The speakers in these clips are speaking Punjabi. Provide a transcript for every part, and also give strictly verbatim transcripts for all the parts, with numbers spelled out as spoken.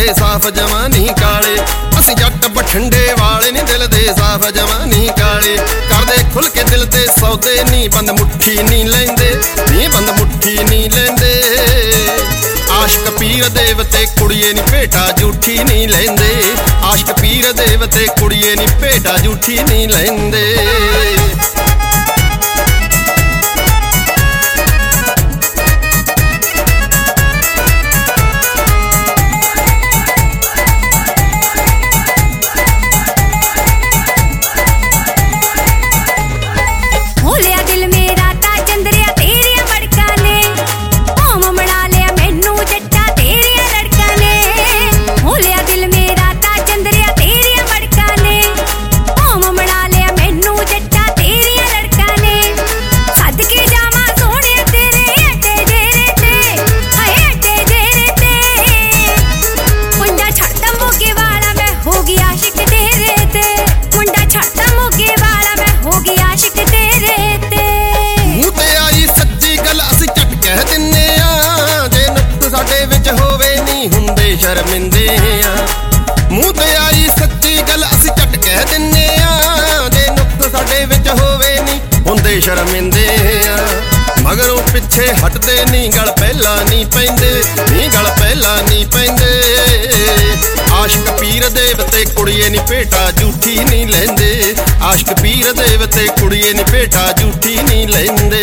ਦੇ ਸਾਫ ਜਮਾਂ ਨਹੀਂ ਕਾਲੇ। ਅਸੀਂ ਜੱਟ ਬਠਿੰਡੇ ਵਾਲੇ ਨੀ ਦਿਲ ਦੇ ਸਾਫ ਜਮਾਂ ਨਹੀਂ ਕਾਲੇ। ਕਰਦੇ ਖੁੱਲ ਕੇ ਦਿਲ ਦੇ ਸੌਦੇ ਨੀ ਬੰਦ ਮੁੱਠੀ ਨਹੀਂ ਲੈਂਦੇ, ਨੀ ਬੰਦ ਮੁੱਠੀ ਨਹੀਂ ਲੈਂਦੇ। ਆਸ਼ਕ ਪੀਰ ਦੇਵਤੇ ਕੁੜੀਏ ਨੀ ਭੇਟਾ ਝੂਠੀ ਨਹੀਂ ਲੈਂਦੇ। ਆਸ਼ਕ ਪੀਰ ਦੇਵਤੇ ਕੁੜੀਏ ਨੀ ਭੇਟਾ ਝੂਠੀ ਨਹੀਂ ਲੈਂਦੇ। ਸ਼ਰਮਿੰਦੇ ਆ ਮੂੰਹ ਤੇ ਆਈ ਸੱਚੀ ਗੱਲ ਅਸੀਂ ਝੱਟ ਕਹਿ ਦਿੰਨੇ ਆ। ਜੇ ਨੁਕਸ ਸਾਡੇ ਵਿੱਚ ਹੋਵੇ ਨੀ ਹੁੰਦੇ ਸ਼ਰਮਿੰਦੇ ਆ। ਮਗਰੋਂ ਪਿੱਛੇ ਹਟਦੇ ਨੀ ਗਲ ਪਹਿਲਾਂ ਨਹੀਂ ਪੈਂਦੇ, ਨੀ ਗਲ ਪਹਿਲਾਂ ਨਹੀਂ ਪੈਂਦੇ। ਆਸ਼ਕ ਪੀਰ ਦੇਵਤੇ ਕੁੜੀਏ ਨੀ ਭੇਟਾ ਝੂਠੀ ਨਹੀਂ ਲੈਂਦੇ। ਆਸ਼ਕ ਪੀਰ ਦੇਵਤੇ ਕੁੜੀਏ ਨੀ ਭੇਟਾ ਝੂਠੀ ਨਹੀਂ ਲੈਂਦੇ।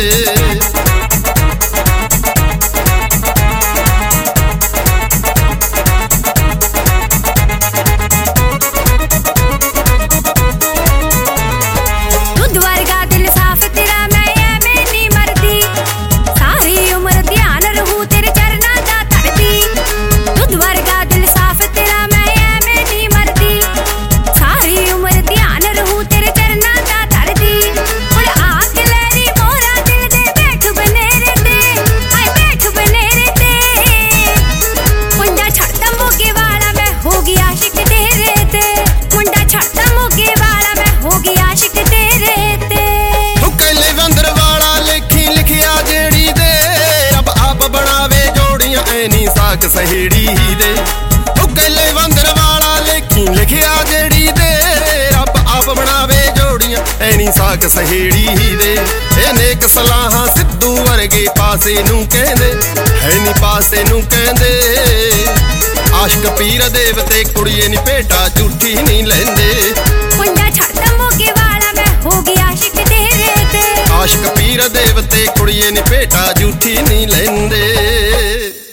ਸਾਕ ਸਹੇੜੀ ਦੇ ਉਹ ਗੱਲੇ ਵੰਦਰ ਵਾਲਾ ਲੇਖੀ ਲਿਖਿਆ ਜਿਹੜੀ ਦੇ। ਰੱਬ ਆਪ ਬਣਾਵੇ ਜੋੜੀਆਂ ਐਨੀ ਸਾਕ ਸਹੇੜੀ ਦੇ। ਇਹ ਨੇਕ ਸਲਾਹਾਂ ਸਿੱਧੂ ਵਰਗੇ ਪਾਸੇ ਨੂੰ ਕਹਿੰਦੇ, ਹੈ ਨੀ ਪਾਸੇ ਨੂੰ ਕਹਿੰਦੇ। ਆਸ਼ਕ ਪੀਰ ਦੇਵਤੇ ਕੁੜੀਏ ਨੀ ਭੇਟਾ ਝੂਠੀ ਨਹੀਂ ਲੈਂਦੇ। ਮੁੰਡਾ ਛੱਡ ਮੋਗੇ ਵਾਲਾ ਮੈਂ ਹੋ ਗਈ ਆਸ਼ਿਕ ਤੇਰੇ ਤੇ। ਆਸ਼ਕ ਪੀਰ ਦੇਵਤੇ ਕੁੜੀਏ ਨੀ ਭੇਟਾ ਝੂਠੀ ਨਹੀਂ ਲੈਂਦੇ।